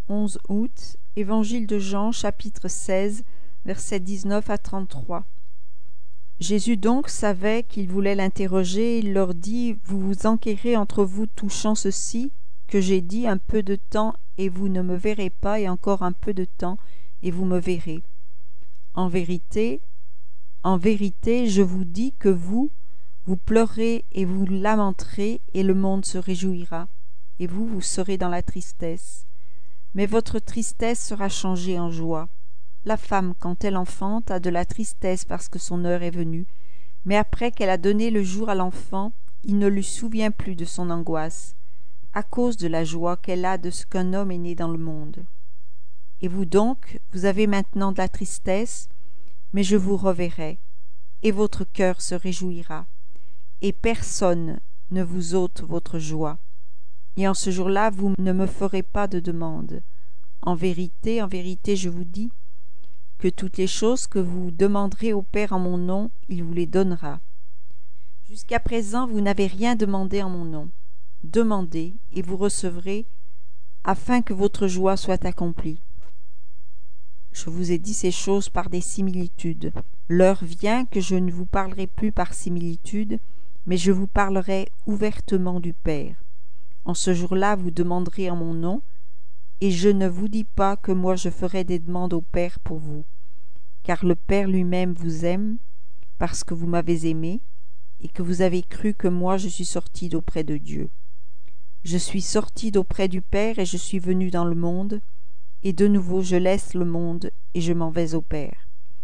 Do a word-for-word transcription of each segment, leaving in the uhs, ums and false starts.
onze août, Évangile de Jean, chapitre seize, versets dix-neuf à trente-trois. Jésus donc savait qu'ils voulaient l'interroger, il leur dit « Vous vous enquérez entre vous touchant ceci, que j'ai dit un peu de temps et vous ne me verrez pas, et encore un peu de temps et vous me verrez. En vérité, en vérité, je vous dis que vous, vous pleurez et vous lamenterez, et le monde se réjouira, et vous, vous serez dans la tristesse. Mais votre tristesse sera changée en joie. La femme, quand elle enfante, a de la tristesse parce que son heure est venue, mais après qu'elle a donné le jour à l'enfant, il ne lui souvient plus de son angoisse, à cause de la joie qu'elle a de ce qu'un homme est né dans le monde. Et vous donc, vous avez maintenant de la tristesse, mais je vous reverrai, et votre cœur se réjouira, et personne ne vous ôte votre joie. Et en ce jour-là, vous ne me ferez pas de demande. En vérité, en vérité, je vous dis que toutes les choses que vous demanderez au Père en mon nom, il vous les donnera. Jusqu'à présent, vous n'avez rien demandé en mon nom. Demandez, et vous recevrez, afin que votre joie soit accomplie. Je vous ai dit ces choses par des similitudes. L'heure vient que je ne vous parlerai plus par similitude, mais je vous parlerai ouvertement du Père. En ce jour-là, vous demanderez en mon nom, et je ne vous dis pas que moi je ferai des demandes au Père pour vous, car le Père lui-même vous aime, parce que vous m'avez aimé, et que vous avez cru que moi je suis sorti d'auprès de Dieu. Je suis sorti d'auprès du Père, et je suis venu dans le monde, et de nouveau je laisse le monde, et je m'en vais au Père.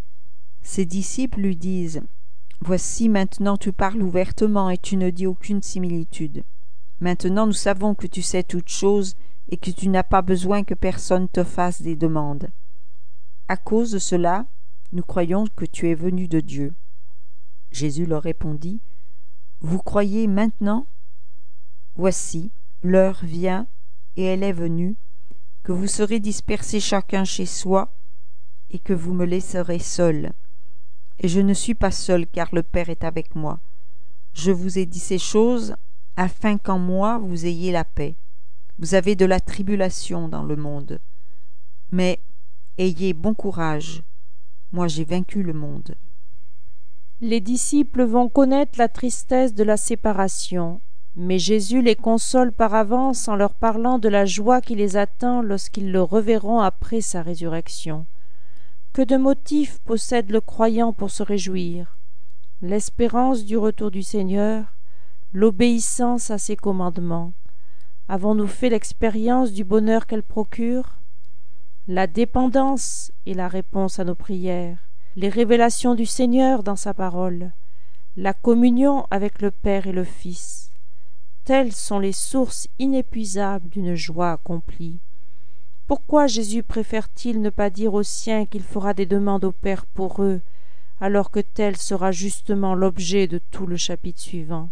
Ses disciples lui disent « Voici maintenant tu parles ouvertement, et tu ne dis aucune similitude. Maintenant nous savons que tu sais toutes choses, et que tu n'as pas besoin que personne te fasse des demandes. À cause de cela, nous croyons que tu es venu de Dieu. » Jésus leur répondit « Vous croyez maintenant ? Voici, l'heure vient, et elle est venue, que vous serez dispersés chacun chez soi, et que vous me laisserez seul. Et je ne suis pas seul, car le Père est avec moi. Je vous ai dit ces choses, afin qu'en moi vous ayez la paix. Vous avez de la tribulation dans le monde, mais ayez bon courage, moi j'ai vaincu le monde. » Les disciples vont connaître la tristesse de la séparation, mais Jésus les console par avance en leur parlant de la joie qui les attend lorsqu'ils le reverront après sa résurrection. Que de motifs possède le croyant pour se réjouir? L'espérance du retour du Seigneur, l'obéissance à ses commandements. Avons-nous fait l'expérience du bonheur qu'elle procure? La dépendance est la réponse à nos prières, les révélations du Seigneur dans sa parole, la communion avec le Père et le Fils. Telles sont les sources inépuisables d'une joie accomplie. Pourquoi Jésus préfère-t-il ne pas dire aux siens qu'il fera des demandes au Père pour eux, alors que tel sera justement l'objet de tout le chapitre suivant?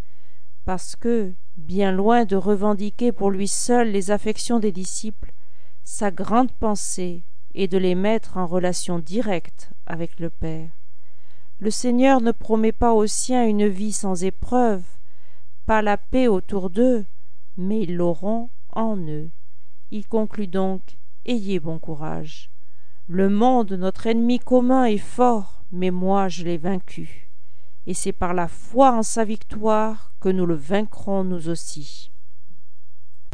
Parce que, bien loin de revendiquer pour lui seul les affections des disciples, sa grande pensée est de les mettre en relation directe avec le Père. Le Seigneur ne promet pas aux siens une vie sans épreuve, pas la paix autour d'eux, mais ils l'auront en eux. Il conclut donc « Ayez bon courage. Le monde, notre ennemi commun, est fort, mais moi je l'ai vaincu. Et c'est par la foi en sa victoire que nous le vaincrons nous aussi. »